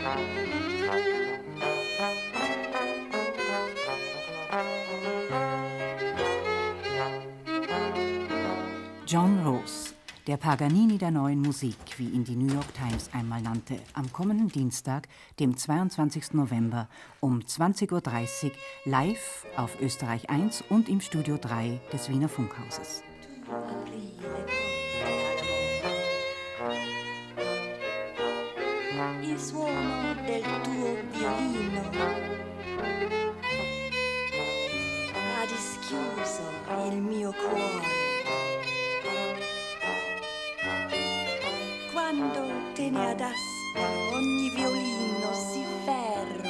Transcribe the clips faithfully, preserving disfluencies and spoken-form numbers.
John Rose, der Paganini der neuen Musik, wie ihn die New York Times einmal nannte, am kommenden Dienstag, dem zweiundzwanzigsten November um zwanzig Uhr dreißig live auf Österreich eins und im Studio drei des Wiener Funkhauses. Il suono del tuo violino ha dischiuso il mio cuore. Quando te ne adasti ogni violino si fermo.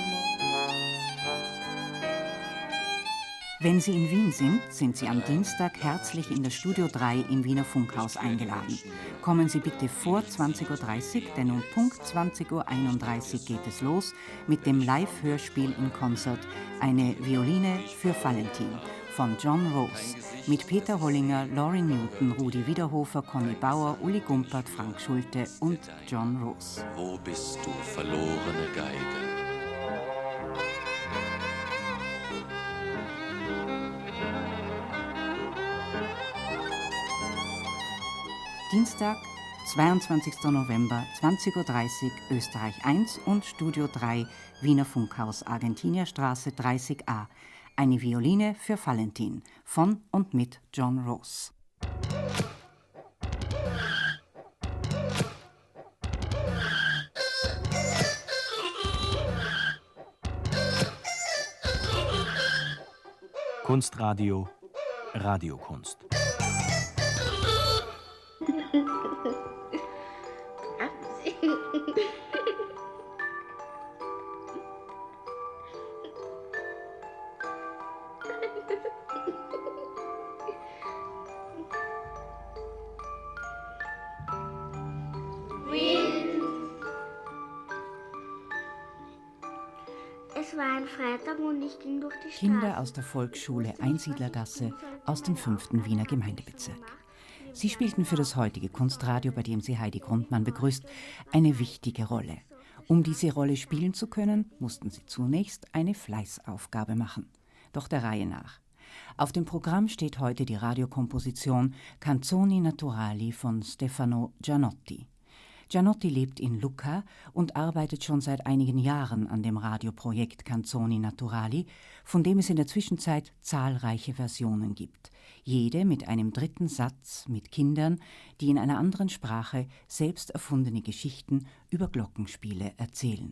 Wenn Sie in Wien sind, sind Sie am Dienstag herzlich in das Studio drei im Wiener Funkhaus eingeladen. Kommen Sie bitte vor zwanzig Uhr dreißig, denn um Punkt zwanzig Uhr einunddreißig geht es los mit dem Live-Hörspiel in Konzert Eine Violine für Valentin von John Rose mit Peter Hollinger, Laurie Newton, Rudi Wiederhofer, Conny Bauer, Uli Gumpert, Frank Schulte und John Rose. Wo bist du, verlorene Geige? Dienstag, zweiundzwanzigsten November, zwanzig Uhr dreißig, Österreich eins und Studio drei, Wiener Funkhaus, Argentinierstraße dreißig a. Eine Violine für Valentin von und mit John Rose. Kunstradio, Radiokunst. Es war ein Freitag und ich ging durch die Straße. Kinder aus der Volksschule Einsiedlergasse aus dem fünften Wiener Gemeindebezirk. Sie spielten für das heutige Kunstradio, bei dem sie Heidi Grundmann begrüßt, eine wichtige Rolle. Um diese Rolle spielen zu können, mussten sie zunächst eine Fleißaufgabe machen. Doch der Reihe nach. Auf dem Programm steht heute die Radiokomposition Canzoni Naturali von Stefano Gianotti. Gianotti lebt in Lucca und arbeitet schon seit einigen Jahren an dem Radioprojekt Canzoni Naturali, von dem es in der Zwischenzeit zahlreiche Versionen gibt. Jede mit einem dritten Satz mit Kindern, die in einer anderen Sprache selbst erfundene Geschichten über Glockenspiele erzählen.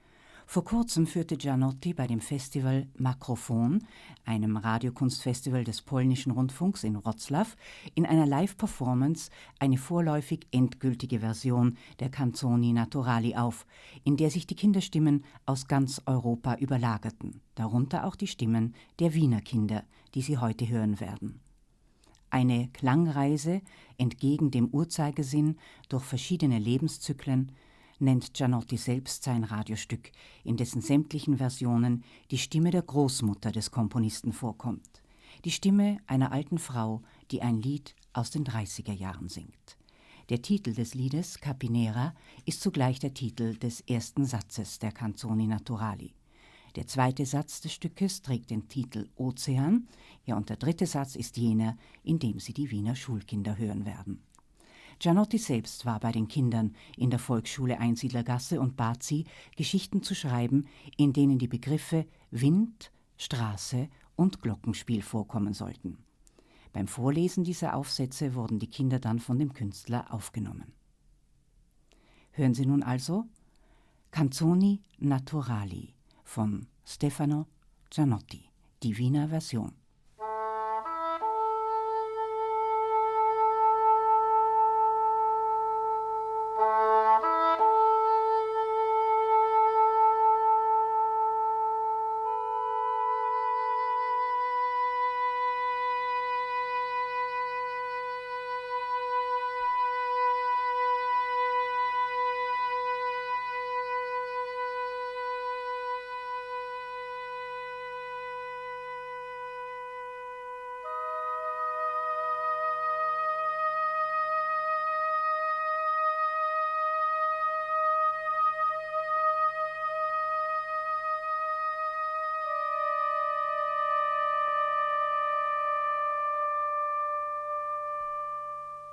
Vor kurzem führte Gianotti bei dem Festival Makrofon, einem Radiokunstfestival des polnischen Rundfunks in Wrocław, in einer Live-Performance eine vorläufig endgültige Version der Canzoni Naturali auf, in der sich die Kinderstimmen aus ganz Europa überlagerten, darunter auch die Stimmen der Wiener Kinder, die Sie heute hören werden. Eine Klangreise entgegen dem Uhrzeigersinn durch verschiedene Lebenszyklen nennt Gianotti selbst sein Radiostück, in dessen sämtlichen Versionen die Stimme der Großmutter des Komponisten vorkommt. Die Stimme einer alten Frau, die ein Lied aus den dreißiger Jahren singt. Der Titel des Liedes, Capinera, ist zugleich der Titel des ersten Satzes der Canzoni Naturali. Der zweite Satz des Stückes trägt den Titel Ozean, ja, und der dritte Satz ist jener, in dem Sie die Wiener Schulkinder hören werden. Gianotti selbst war bei den Kindern in der Volksschule Einsiedlergasse und bat sie, Geschichten zu schreiben, in denen die Begriffe Wind, Straße und Glockenspiel vorkommen sollten. Beim Vorlesen dieser Aufsätze wurden die Kinder dann von dem Künstler aufgenommen. Hören Sie nun also Canzoni Naturali von Stefano Gianotti, die Wiener Version.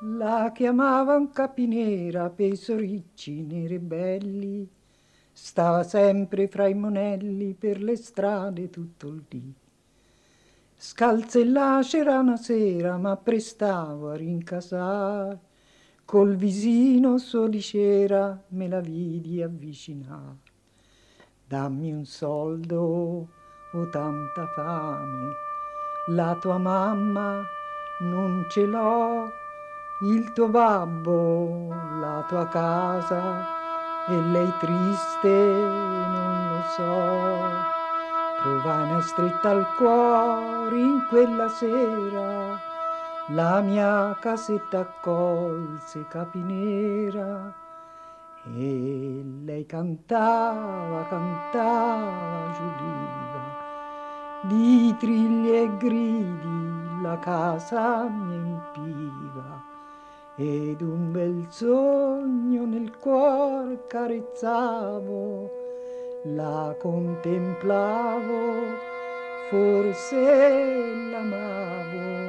La chiamavan capinera per i soricci neri belli, stava sempre fra i monelli per le strade tutto il dì. Scalzella c'era una sera, ma prestavo a rincasare, col visino suo di cera me la vidi avvicinare. Dammi un soldo, ho tanta fame, la tua mamma non ce l'ho, il tuo babbo, la tua casa, e lei triste non lo so. Trovai una stretta al cuore in quella sera, la mia casetta accolse capinera, e lei cantava, cantava, giuliva, di trilli e gridi la casa mi empiva, ed un bel sogno nel cuor carezzavo, la contemplavo, forse l'amavo.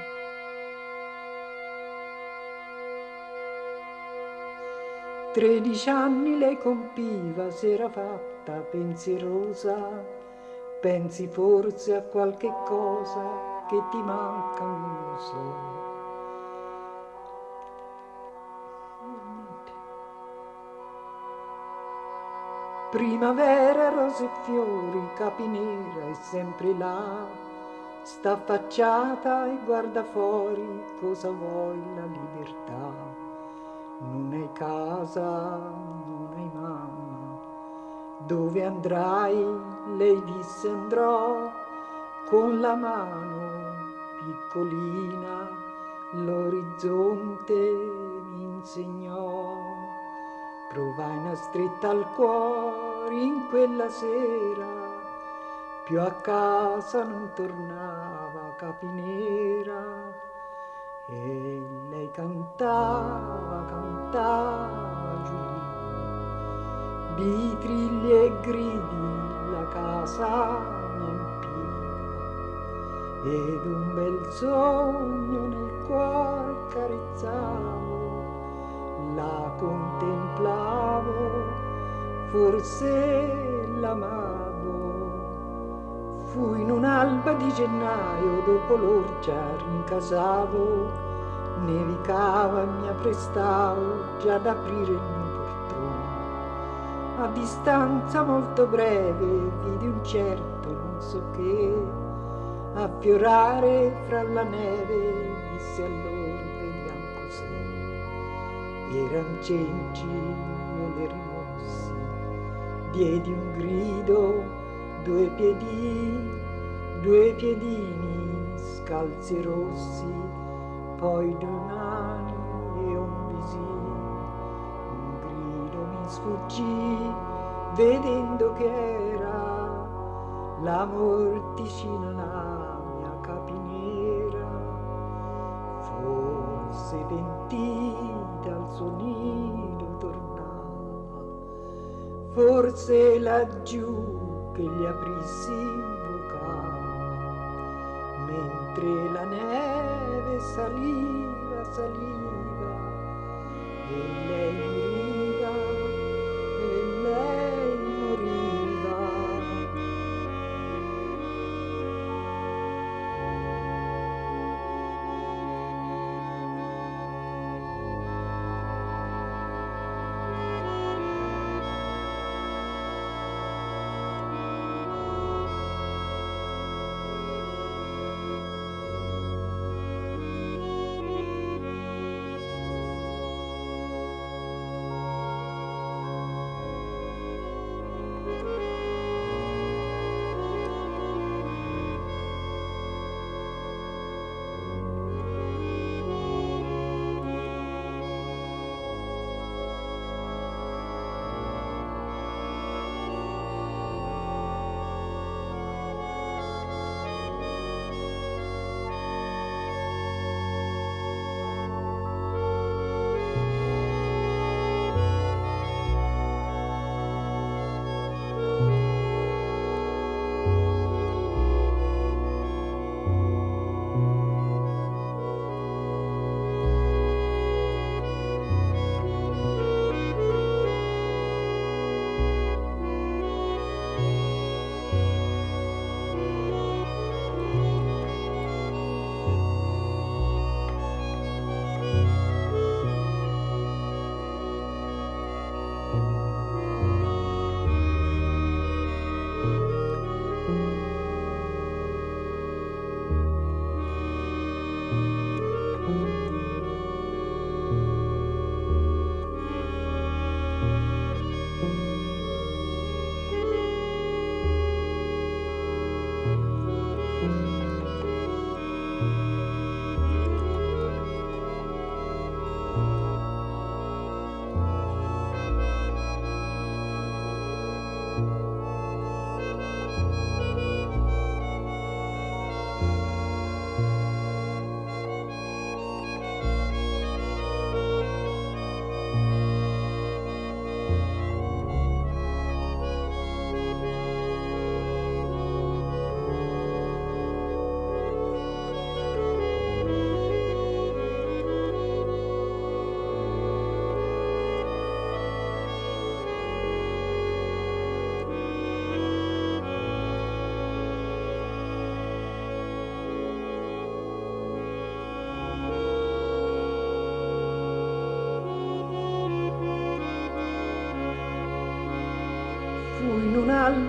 Tredici anni lei compiva, s'era fatta pensierosa, pensi forse a qualche cosa che ti manca, non lo so. Primavera, rose e fiori, capinera è sempre là, sta affacciata e guarda fuori, cosa vuoi la libertà? Non hai casa, non hai mamma, dove andrai? Lei disse andrò, con la mano piccolina, l'orizzonte mi insegnò. Provai una stretta al cuore in quella sera, più a casa non tornava capinera, e lei cantava, cantava giuliva, di trilli e gridi la casa mi empiva, ed un bel sogno nel cuor carezzavo, la contemplavo, forse l'amavo. Fu in un'alba di gennaio, dopo l'orgia rincasavo, nevicava e mi apprestavo già ad aprire il mio portone. A distanza molto breve vidi un certo non so che affiorare fra la neve, disse allora vediamo cos'è. Eran cenci, io le rimossi, diedi un grido, due piedi, due piedini scalzi e rossi, poi due mani e un visino. Un grido mi sfuggì, vedendo che era la morticina, la mia capinera, forse pentita al suo nido tornava, forse laggiù che gli aprissi invocava, mentre la neve saliva, saliva, e lei moriva, e lei moriva.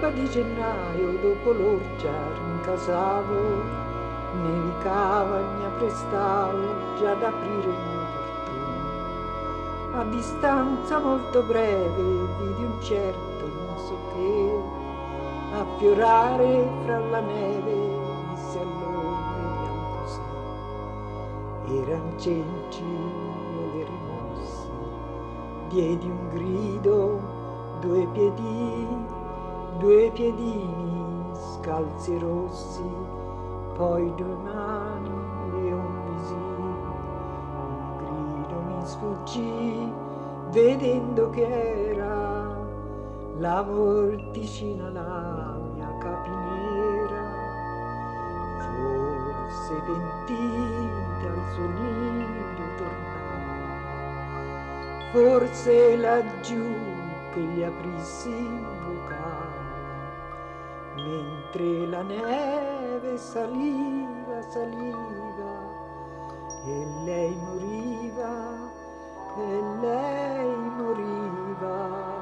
di gennaio, dopo l'orgia rincasavo, nevicava e mi apprestavo già ad aprire il mio portone. A distanza molto breve vidi un certo non so che affiorare fra la neve, disse allora vediamo cos'è. Eran cenci ed eri mossi, diedi un grido, due piedi, due piedini scalzi e rossi, poi due mani e un visino. Un grido mi sfuggì, vedendo che era la morticina, la mia capinera, forse pentita al suo nido tornava, forse laggiù che gli aprissi in bocca, mentre la neve saliva, saliva, e lei moriva, e lei moriva.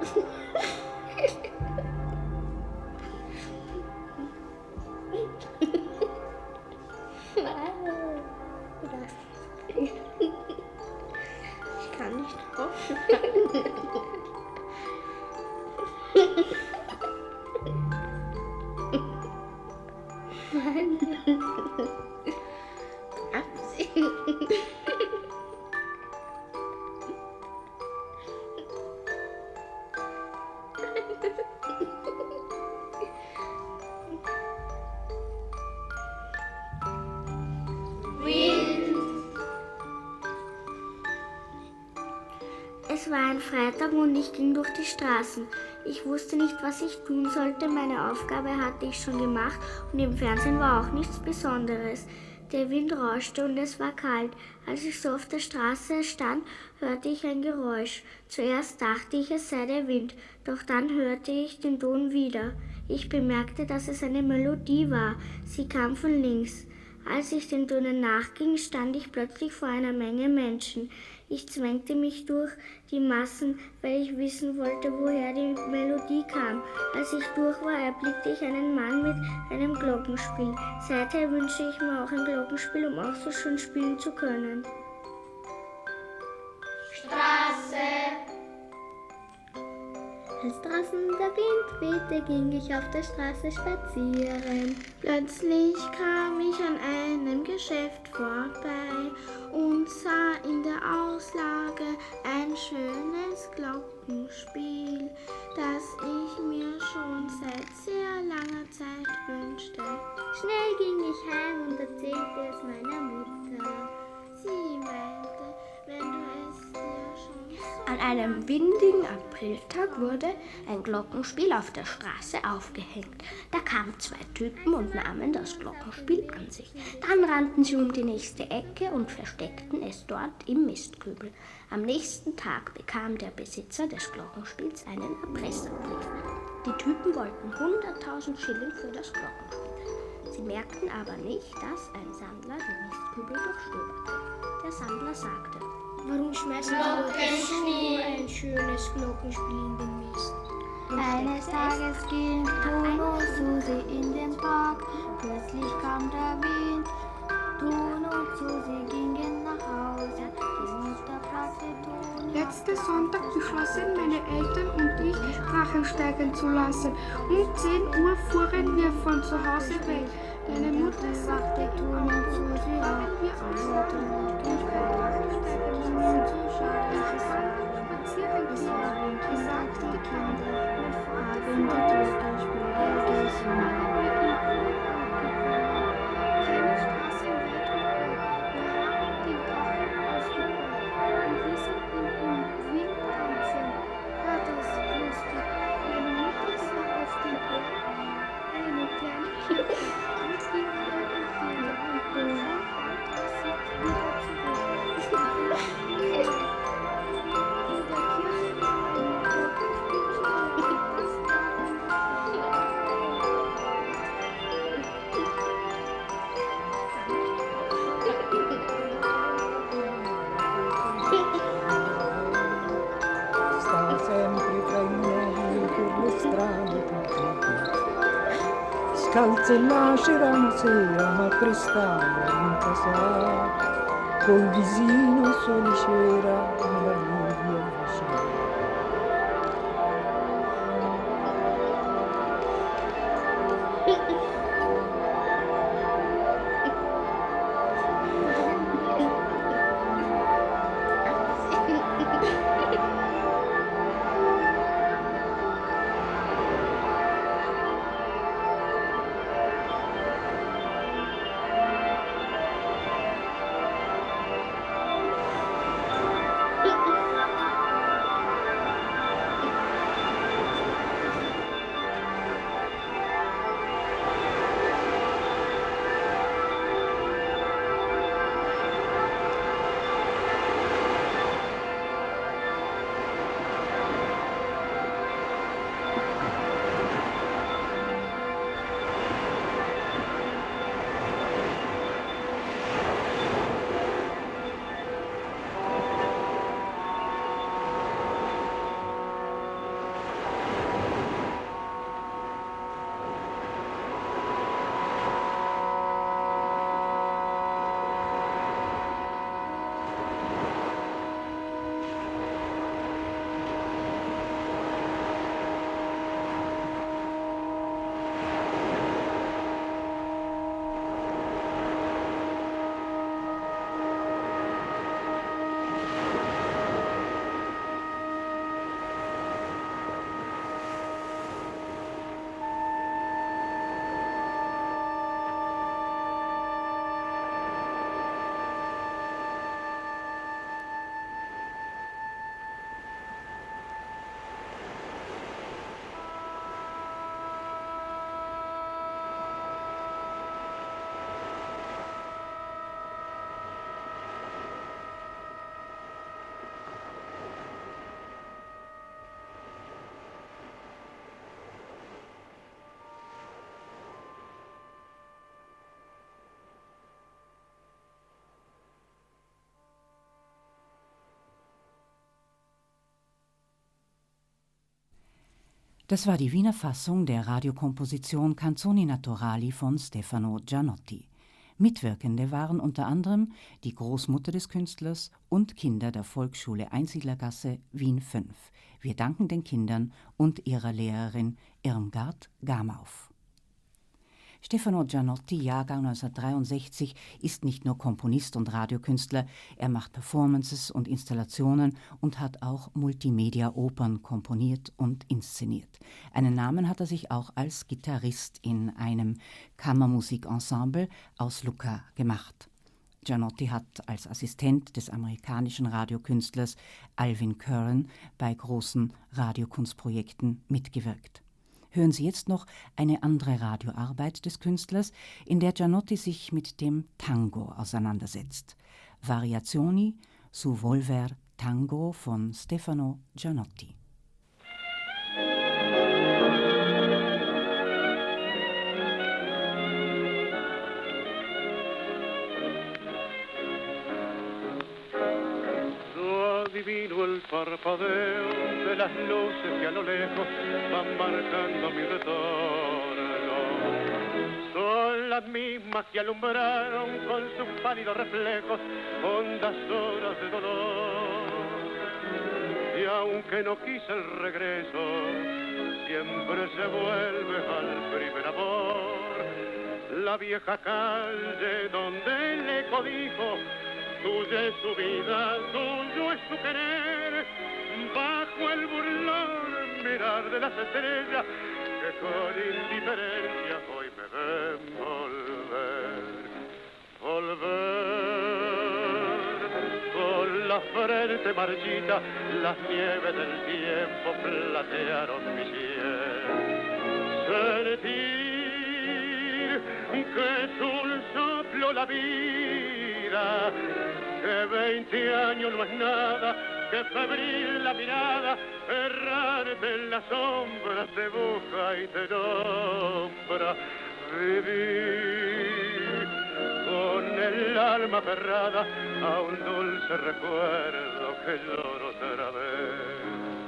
Ich kann nicht hoffen. Nein. Es war ein Freitag und ich ging durch die Straßen. Ich wusste nicht, was ich tun sollte. Meine Aufgabe hatte ich schon gemacht und im Fernsehen war auch nichts Besonderes. Der Wind rauschte und es war kalt. Als ich so auf der Straße stand, hörte ich ein Geräusch. Zuerst dachte ich, es sei der Wind, doch dann hörte ich den Ton wieder. Ich bemerkte, dass es eine Melodie war. Sie kam von links. Als ich den Tönen nachging, stand ich plötzlich vor einer Menge Menschen. Ich zwängte mich durch die Massen, weil ich wissen wollte, woher die Melodie kam. Als ich durch war, erblickte ich einen Mann mit einem Glockenspiel. Seither wünsche ich mir auch ein Glockenspiel, um auch so schön spielen zu können. Straße. Als draußen der Wind wehte, ging ich auf der Straße spazieren. Plötzlich kam ich an einem Geschäft vorbei und sah in der Auslage ein schönes Glockenspiel, das ich mir schon seit sehr langer Zeit wünschte. Schnell ging ich heim und erzählte es meiner Mutter. Sie meinte, wenn du es dir schon so... An einem windigen Apriltag wurde ein Glockenspiel auf der Straße aufgehängt. Da kamen zwei Typen und nahmen das Glockenspiel an sich. Dann rannten sie um die nächste Ecke und versteckten es dort im Mistkübel. Am nächsten Tag bekam der Besitzer des Glockenspiels einen Erpresserbrief. Die Typen wollten hunderttausend Schilling für das Glockenspiel. Sie merkten aber nicht, dass ein Sammler den Mistkübel durchstöberte. Der Sammler sagte: Warum schmeißen die Leute so ein schönes Glockenspiel in den Mist? Eines Tages ging Bruno und Susi in den Park. Plötzlich kam der Wind. Bruno und Susi gingen nach Hause. Die Mutter fragte Bruno. Letzten Sonntag beschlossen meine Eltern und ich, Drachen steigen zu lassen. Um zehn Uhr fuhren wir von zu Hause weg. Meine Mutter sagte, Bruno und Susi auch. wir aussteigen und Es waren gesagt, die Kinder haben die Glockenspiele gesungen. Keine Straßen weit und breit. Wir haben die Drachen ausgebaut und ließen ihn im Wind tanzen. War das lustig. Meine Mutter sah auf den Berg eine kleine Kirche und ging her und wieder und schon bald war sie wieder zurück. Sta sempre tra i noi per le strade purtroppo. Scalze e lacera una sera, ma prestava in casa, col visino soli c'era una lluvia vicina. Das war die Wiener Fassung der Radiokomposition Canzoni Naturali von Stefano Gianotti. Mitwirkende waren unter anderem die Großmutter des Künstlers und Kinder der Volksschule Einsiedlergasse Wien fünf. Wir danken den Kindern und ihrer Lehrerin Irmgard Gamauf. Stefano Gianotti, Jahrgang neunzehnhundertdreiundsechzig, ist nicht nur Komponist und Radiokünstler, er macht Performances und Installationen und hat auch Multimedia-Opern komponiert und inszeniert. Einen Namen hat er sich auch als Gitarrist in einem Kammermusikensemble aus Lucca gemacht. Gianotti hat als Assistent des amerikanischen Radiokünstlers Alvin Curran bei großen Radiokunstprojekten mitgewirkt. Hören Sie jetzt noch eine andere Radioarbeit des Künstlers, in der Gianotti sich mit dem Tango auseinandersetzt. Variazioni su Volver Tango von Stefano Gianotti. Adivino el parpadeo de las luces que a lo lejos van marcando mi retorno. Son las mismas que alumbraron con sus pálidos reflejos hondas horas de dolor. Y aunque no quise el regreso, siempre se vuelve al primer amor. La vieja calle donde el eco dijo: tuya es su vida, tuyo es su querer, bajo el burlón mirar de las estrellas que con indiferencia hoy me ven volver, volver, con la frente marchita, las nieves del tiempo platearon mi piel, sentir que es un soplo la vida, que veinte años no es nada, que febril la mirada, errante en las sombras te busca y te nombra. Vivir con el alma aferrada a un dulce recuerdo que lloro otra vez.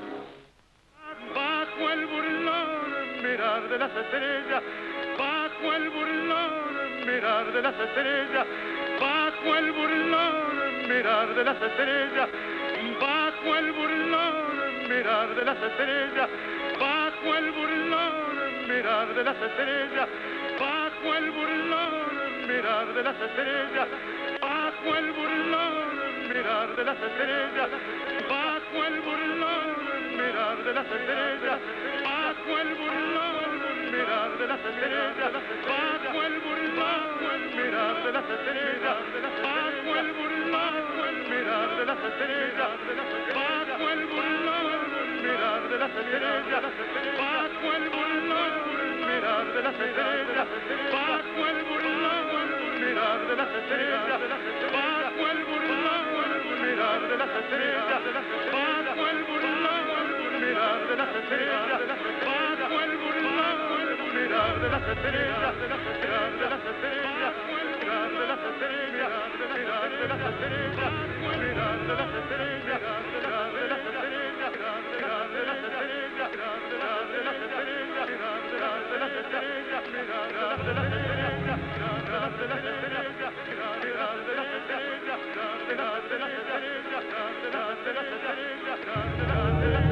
Bajo el burlón mirar de las estrellas, bajo el burlón mirar de las estrellas, bajo el burlón mirar de las estrellas, bajo el burlón mirar de las estrellas, bajo el burlón mirar de las estrellas, bajo el burlón mirar de las estrellas, bajo el burlón mirar de las estrellas, bajo el burlón mirar de las estrellas, bajo el burlón mirar de las estrellas, bajo el burlón mirar de las estrellas, bajo el burlón mirar de las estrellas, bajo el burlón mirar de las estrellas, bajo el burlón mirar de las estrellas, bajo el burlón mirar de las estrellas, bajo el burlón mirar de las estrellas, bajo el burlón mirar de las estrellas, bajo el burlón mirar de las estrellas, de las estrellas, de las estrellas, mirar de las estrellas, mirar de las estrellas, mirar de las estrellas, mirar de las estrellas, mirar de las estrellas, mirar de las estrellas, mirar de las estrellas, mirar de las estrellas, mirar de las estrellas, mirar de las estrellas, mirar de las estrellas, mirar de las estrellas, mirar de las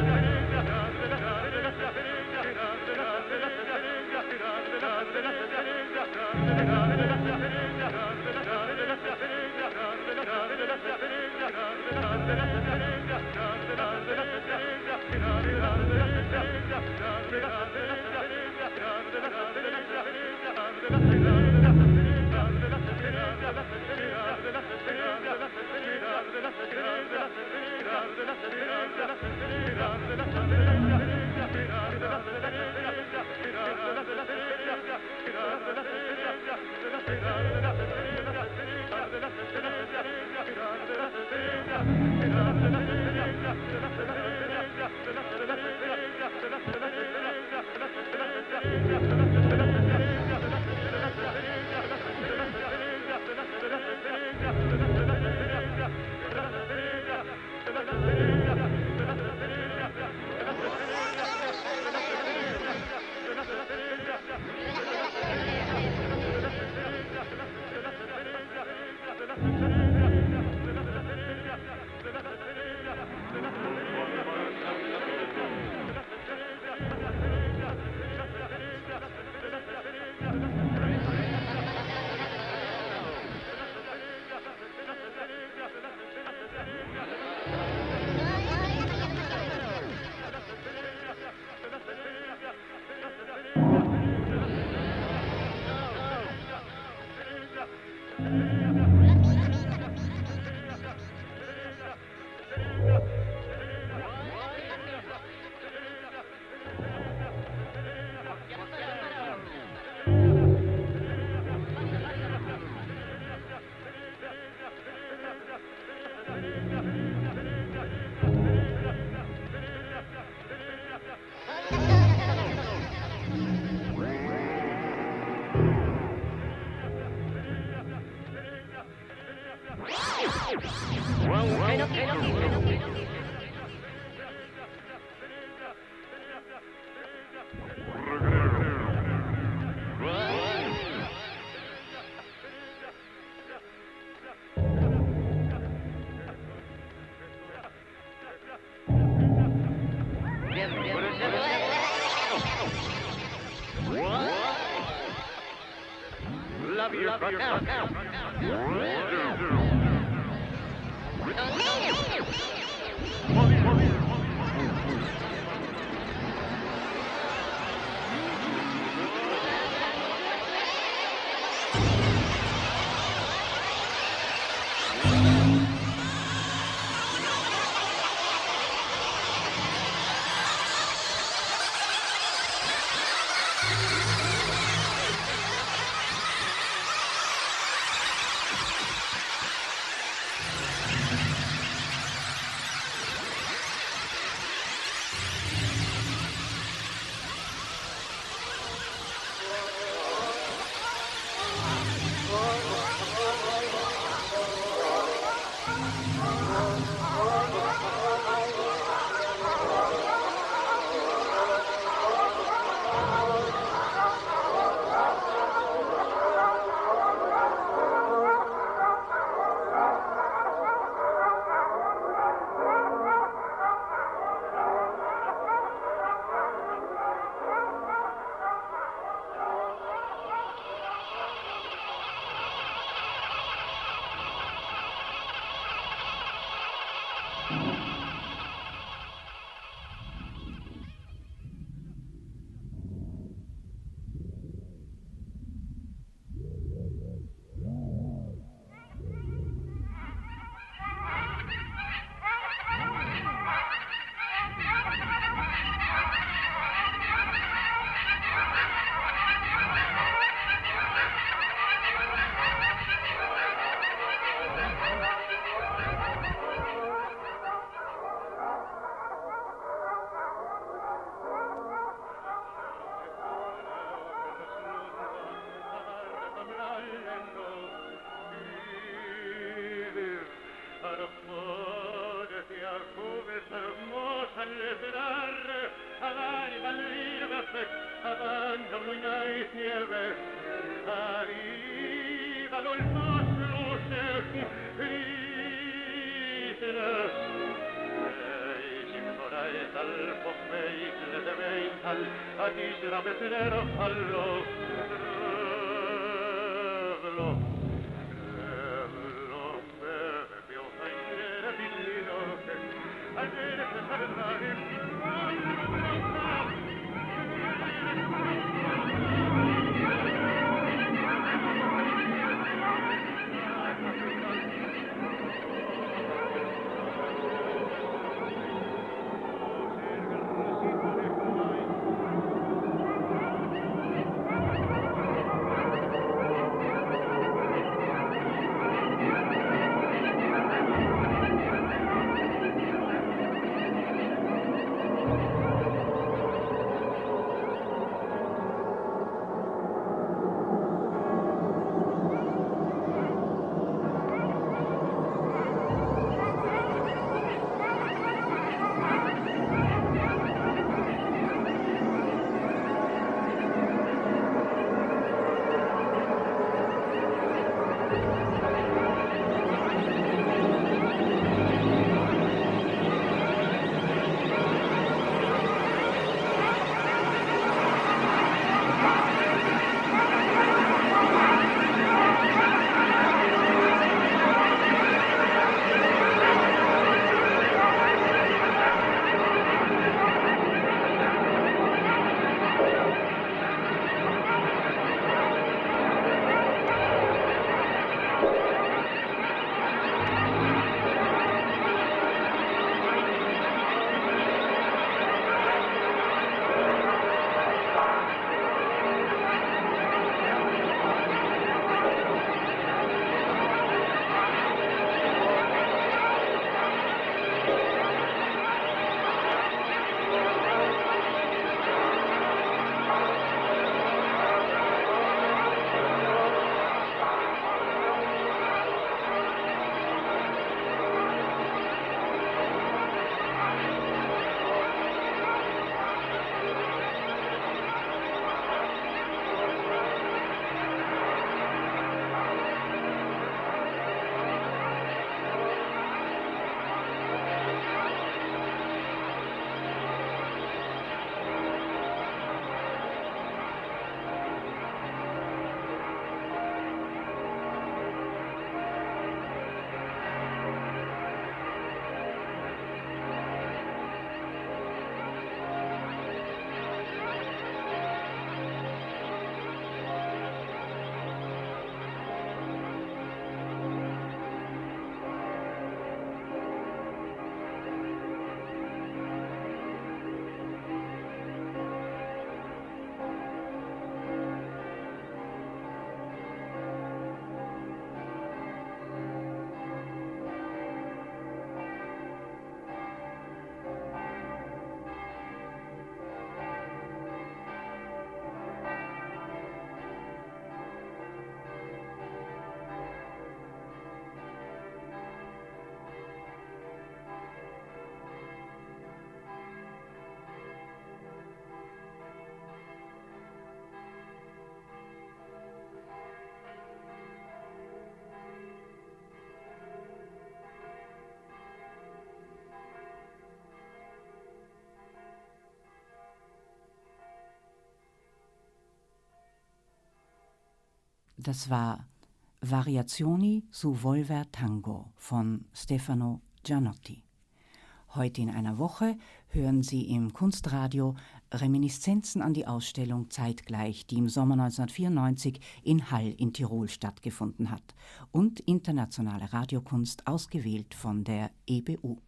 Das war Variazioni su Volver Tango von Stefano Gianotti. Heute in einer Woche hören Sie im Kunstradio Reminiszenzen an die Ausstellung Zeitgleich, die im Sommer neunzehnhundertvierundneunzig in Hall in Tirol stattgefunden hat, und internationale Radiokunst, ausgewählt von der E B U.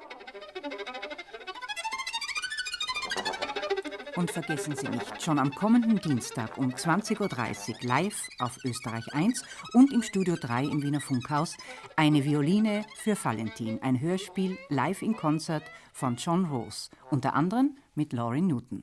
Und vergessen Sie nicht, schon am kommenden Dienstag um zwanzig Uhr dreißig live auf Österreich eins und im Studio drei im Wiener Funkhaus eine Violine für Valentin, ein Hörspiel live in Konzert von John Rose, unter anderem mit Laurie Newton.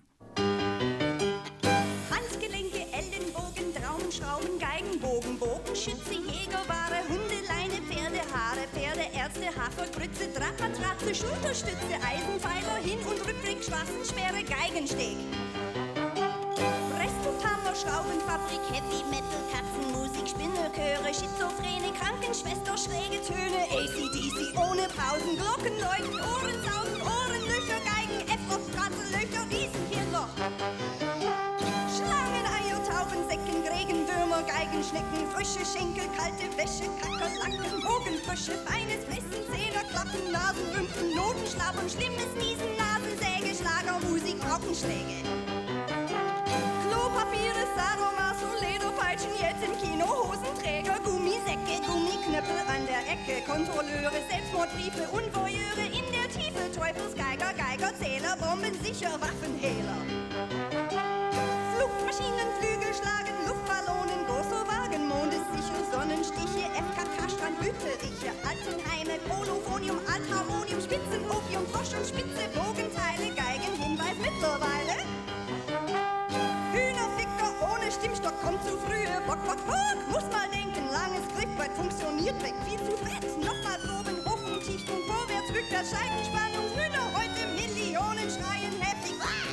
Handgelenke, Ellenbogen, Traumenschrauben, Geigenbogen, Bogenschütze, Jägerware, Hundeleine, Pferdehaare, Pferdeärzte, Hafergrütze, Drahtmatratze, Schulterstütze, Eisenpfeiler, Hin- und Rückblick, Schwarzenschwere, Geigensteg. Presslufthammer, Schraubenfabrik, Heavy Metal, Katzenmusik, Spindelchöre, Schizophrene, Krankenschwester, schräge Töne, A C D C ohne Pausen, Glockenleuchten, Ohrensausen, Ohrenlöcher, Geigen, F-Rock, Kratzenlöcher, Riesenkirchloch. Schlangen, Eier, Tauben, Säcken, Regenwürmer, Geigenschnecken, frische Schenkel, kalte Wäsche, Kakerlaken, Bogenfrösche, feines Messen, Zähner, Klappen, Nasenrümpfen, Notenschlabbern, schlimmes Niesen, Nasensäge, Schlagermusik, Trockenschläge. Klopapiere, Sadomaso, Lederpeitschen, jetzt im Kino, Hosenträger, Gummisäcke, Gummiknöppel an der Ecke, Kontrolleure, Selbstmordbriefe und Voyeure in der Tiefe, Teufelsgeiger, Geiger, Zähler, Bombensicher, Waffenhehler. Flugmaschinen, Flügel schlagen, Luftballonen, Großowagen, Mondessicher, Sonnenstiche, F K K-Strand, Hütteriche, Altenheime, Kolophonium, Altharmonium, Spitzen, Opium, Frosch und Spitze, Bogenteile, Geigenhinweis mittlerweile. Hühnerficker ohne Stimmstock, kommt zu früh, Bock, Bock, Bock, muss mal denken, langes Griffbrett, funktioniert weg, viel zu fett, nochmal proben, hoch und Tiefsprung, vorwärts, rückwärts, Scheibenspannung, Hühner heute, Millionen schreien heftig, ah!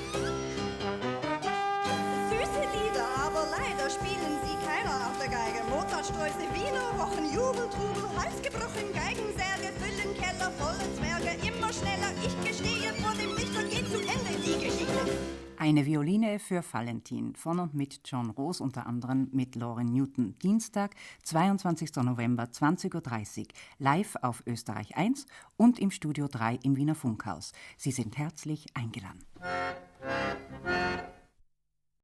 Süße Lieder, aber leider spielen sie keiner auf der Geige, Mozartsträuße, Wiener Wochen, Jubel, Trubel, Hals gebrochen, Geigensärge, Füllen, Keller, volle Zwerge, immer schneller, ich gestehe, vor dem Richter geht zu Ende die Geschichte. Eine Violine für Valentin von und mit John Rose, unter anderem mit Laurie Newton. Dienstag, zweiundzwanzigster November, zwanzig Uhr dreißig, live auf Österreich eins und im Studio drei im Wiener Funkhaus. Sie sind herzlich eingeladen.